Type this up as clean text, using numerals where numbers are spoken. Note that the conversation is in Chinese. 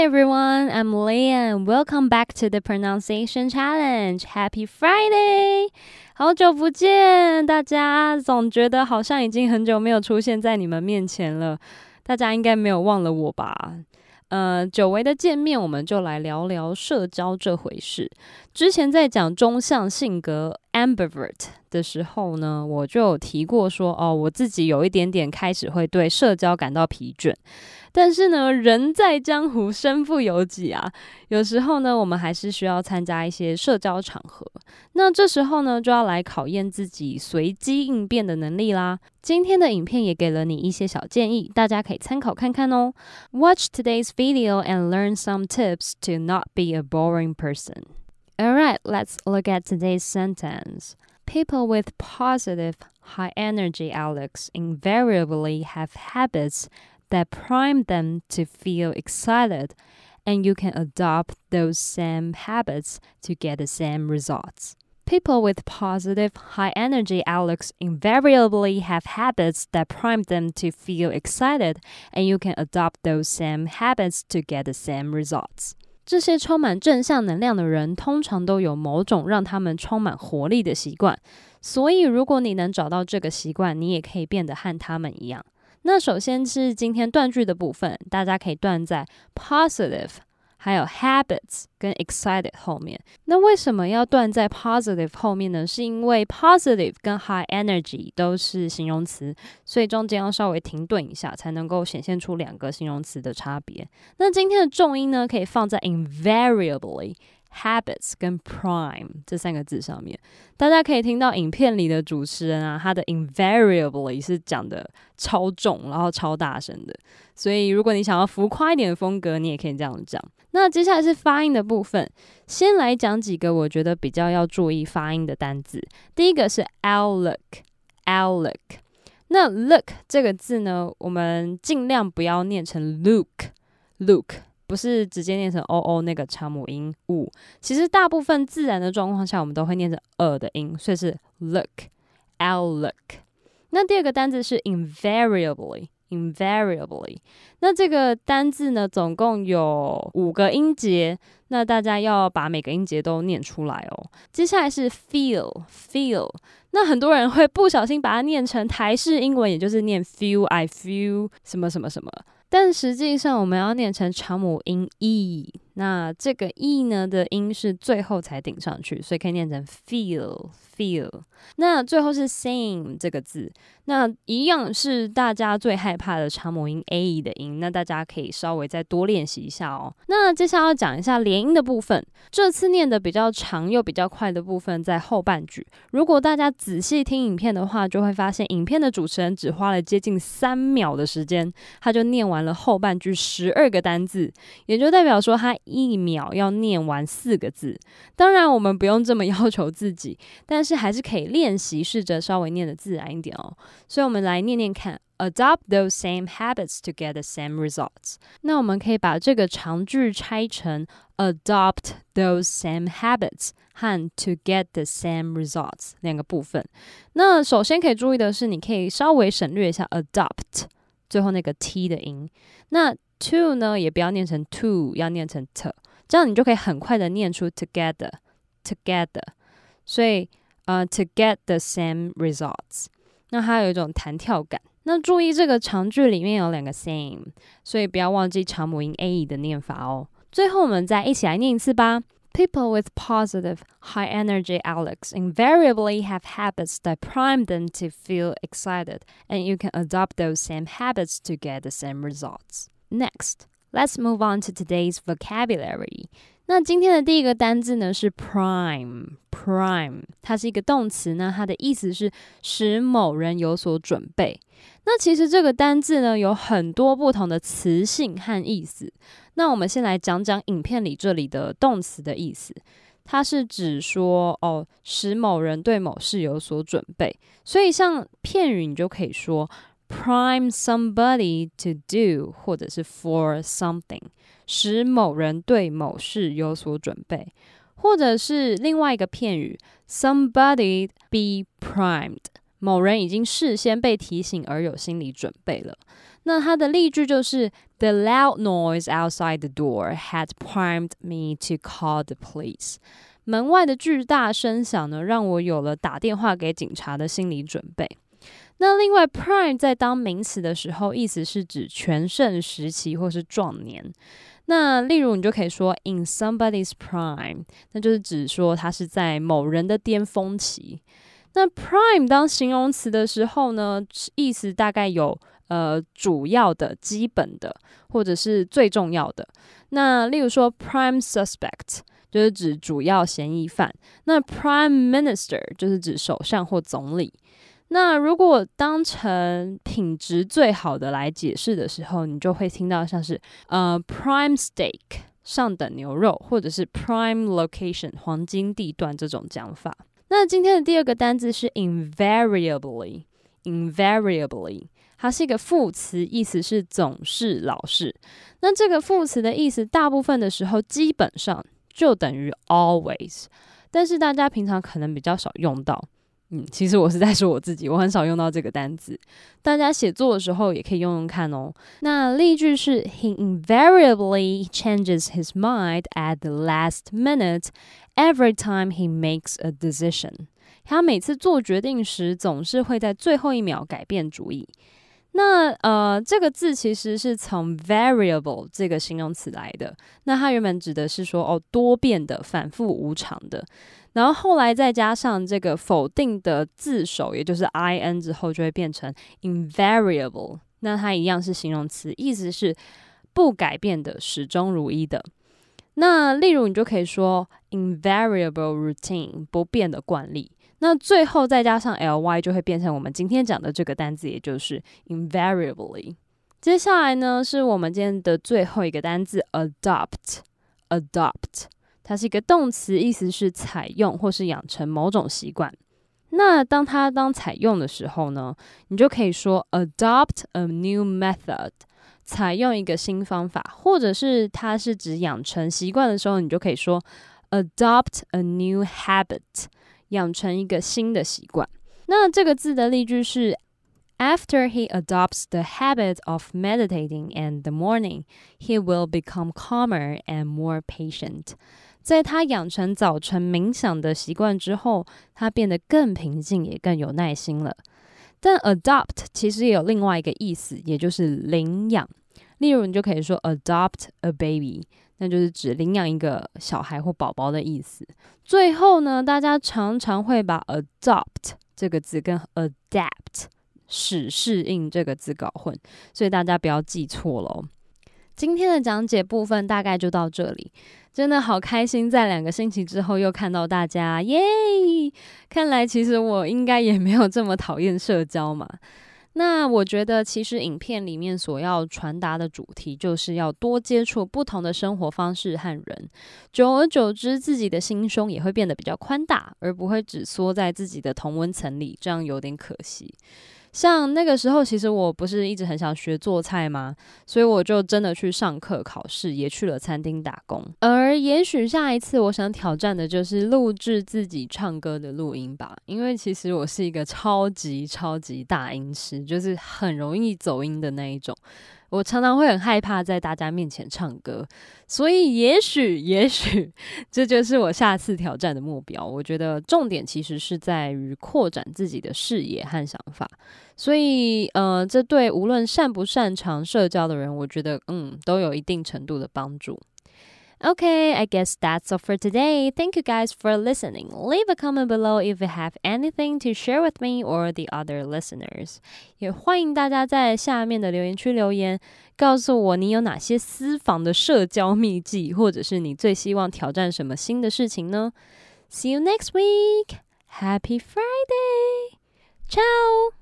Hi everyone, I'm Leah and welcome back to the Pronunciation Challenge. Happy Friday! 好久不见，大家总觉得好像已经很久没有出现在你们面前了，大家应该没有忘了我吧？久违的见面，我们就来聊聊社交这回事。之前在讲中向性格 ambivert 的时候呢，我就有提过说，我自己有一点点开始会对社交感到疲倦。但是呢，人在江湖身不由己啊，有时候呢，我们还是需要参加一些社交场合。那这时候呢，就要来考验自己随机应变的能力啦。今天的影片也给了你一些小建议，大家可以参考看看哦。Watch today's video and learn some tips to not be a boring person. Alright, let's look at today's sentence. People with positive, high energy outlooks invariably have habits that prime them to feel excited, and you can adopt those same habits to get the same results. People with positive, high energy outlooks invariably have habits that prime them to feel excited, and you can adopt those same habits to get the same results. 这些充满正向能量的人，通常都有某种让他们充满活力的习惯，所以如果你能找到这个习惯，你也可以变得和他们一样。那首先是今天断句的部分，大家可以断在 positive 还有 habits 跟 excited 后面。那为什么要断在 positive 后面呢？是因为 positive 跟 high energy 都是形容词，所以中间要稍微停顿一下，才能够显现出两个形容词的差别。那今天的重音呢，可以放在 invariably、habits 跟 prime 这三个字上面。大家可以听到影片里的主持人啊，他的 invariably 是讲的超重，然后超大声的。所以如果你想要浮夸一点的风格，你也可以这样讲。那接下来是发音的部分，先来讲几个我觉得比较要注意发音的单字。第一个是 outlook。那 look 这个字呢，我们尽量不要念成 look，不是直接念成 oo 那个长母音 u。其实大部分自然的状况下，我们都会念成的音，所以是 outlook。那第二个单字是 invariably。那这个单字呢，总共有5个音节，那大家要把每个音节都念出来哦。接下来是 feel， 那很多人会不小心把它念成台式英文，也就是念 I feel 什么什么什么，但实际上我们要念成长母音 e， 那这个 e 呢的音是最后才顶上去，所以可以念成 feel。那最后是 same 这个字，那一样是大家最害怕的长母音 a 的音，那大家可以稍微再多练习一下哦。那接下来要讲一下连音的部分，这次念的比较长又比较快的部分在后半句。如果大家仔细听影片的话，就会发现影片的主持人只花了接近3秒的时间，他就念完了后半句12个单字，也就代表说他1秒要念完4个字。当然我们不用这么要求自己，但是还是可以练习，试着稍微念得自然一点哦。所以我们来念念看 ，adopt those same habits to get the same results。那我们可以把这个长句拆成 adopt those same habits 和 to get the same results 2个部分。那首先可以注意的是，你可以稍微省略一下 adopt 最后那个 t 的音。那 to 呢，也不要念成 to， 要念成 t， 这样你就可以很快的念出 together。所以to get the same results， 那它有一种弹跳感。那注意这个长句里面有2个 same， 所以不要忘记长母音 a 的念法哦。最后我们再一起来念一次吧。People with positive, high energy outlooks invariably have habits that prime them to feel excited, and you can adopt those same habits to get the same results. Next, let's move on to today's vocabulary. 那今天的第一个单字呢是 prime， 它是一个动词呢，它的意思是使某人有所准备。那其实这个单字呢有很多不同的词性和意思。那我们先来讲讲影片里这里的动词的意思。它是指说使某人对某事有所准备。所以像片语你就可以说prime somebody to do， 或者是 for something， 使某人对某事有所准备。或者是另外一个片语 somebody be primed， 某人已经事先被提醒而有心理准备了。 那它的例句就是 The loud noise outside the door had primed me to call the police. 门外的巨大声响呢，让我有了打电话给警察的心理准备。那另外 prime 在当名词的时候，意思是指全盛时期或是壮年。那例如你就可以说 in somebody's prime， 那就是指说他是在某人的巅峰期。那 prime 当形容词的时候呢，意思大概有主要的、基本的，或者是最重要的。那例如说 prime suspect 就是指主要嫌疑犯，那 prime minister 就是指首相或总理。那如果当成品质最好的来解释的时候，你就会听到像是prime steak 上等牛肉，或者是 prime location 黄金地段这种讲法。那今天的第二个单字是 invariably， 它是一个副词，意思是总是、老是。那这个副词的意思大部分的时候基本上就等于 always， 但是大家平常可能比较少用到。其实我是在说我自己，我很少用到这个单字。大家写作的时候也可以用用看哦。那例句是 He invariably changes his mind at the last minute every time he makes a decision. 他每次做决定时总是会在最后一秒改变主意。那这个字其实是从 variable 这个形容词来的。那它原本指的是说多变的、反复无常的。然后后来再加上这个否定的字首，也就是 in 之后，就会变成 invariable。那它一样是形容词，意思是不改变的、始终如一的。那例如你就可以说 invariable routine 不变的惯例。那最后再加上 ly 就会变成我们今天讲的这个单字，也就是 invariably。接下来呢是我们今天的最后一个单字 adopt。它是一个动词，意思是采用或是养成某种习惯。那当它当采用的时候呢，你就可以说 adopt a new method， 采用一个新方法，或者是它是指养成习惯的时候，你就可以说 adopt a new habit， 养成一个新的习惯。那这个字的例句是 After he adopts the habit of meditating in the morning, he will become calmer and more patient. 在他养成早晨冥想的习惯之后，他变得更平静，也更有耐心了。但 adopt 其实也有另外一个意思，也就是领养。例如你就可以说 adopt a baby， 那就是指领养一个小孩或宝宝的意思。最后呢，大家常常会把 adopt 这个字跟 adapt 使适应这个字搞混，所以大家不要记错咯。今天的讲解部分大概就到这里，真的好开心，在2个星期之后又看到大家，耶！看来其实我应该也没有这么讨厌社交嘛。那我觉得其实影片里面所要传达的主题就是要多接触不同的生活方式和人，久而久之自己的心胸也会变得比较宽大，而不会只缩在自己的同温层里，这样有点可惜。像那个时候其实我不是一直很想学做菜吗？所以我就真的去上课考试，也去了餐厅打工。而也许下一次我想挑战的就是录制自己唱歌的录音吧，因为其实我是一个超级大音痴，就是很容易走音的那一种。我常常会很害怕在大家面前唱歌，所以也许这就是我下次挑战的目标。我觉得重点其实是在于扩展自己的视野和想法，所以这对无论擅不擅长社交的人，我觉得都有一定程度的帮助。Okay, I guess that's all for today. Thank you guys for listening. Leave a comment below if you have anything to share with me or the other listeners. 也欢迎大家在下面的留言区留言，告诉我你有哪些私房的社交秘技，或者是你最希望挑战什么新的事情呢？See you next week. Happy Friday. Ciao.